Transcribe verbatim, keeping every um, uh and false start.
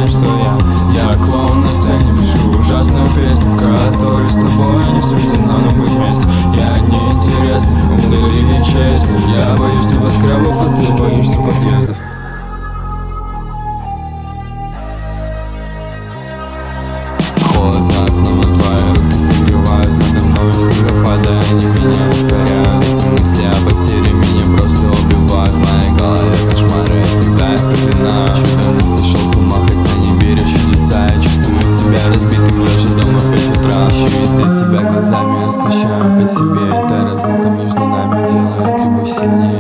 знаешь, что я Я клоун на сцене, пишу ужасную песню, в которой с тобой не суждено нам быть вместе. Я неинтересный, удали честно. Я боюсь небоскребов, а ты боишься подъездов. Холод за окном, а твои руки согревают надо мной. Снегопады, они меня растворяют. Эти мысли о потере меня просто убивают. В моей голове кошмары, я всегда их проклинаю. Чудо не сошел с ума, хотя не верю в чудеса. Я чувствую себя разбитым, лежа дома в пять утра. Ищу везде тебя глазами, я скучаю по тебе. Эта разлука между нами делает любовь сильнее.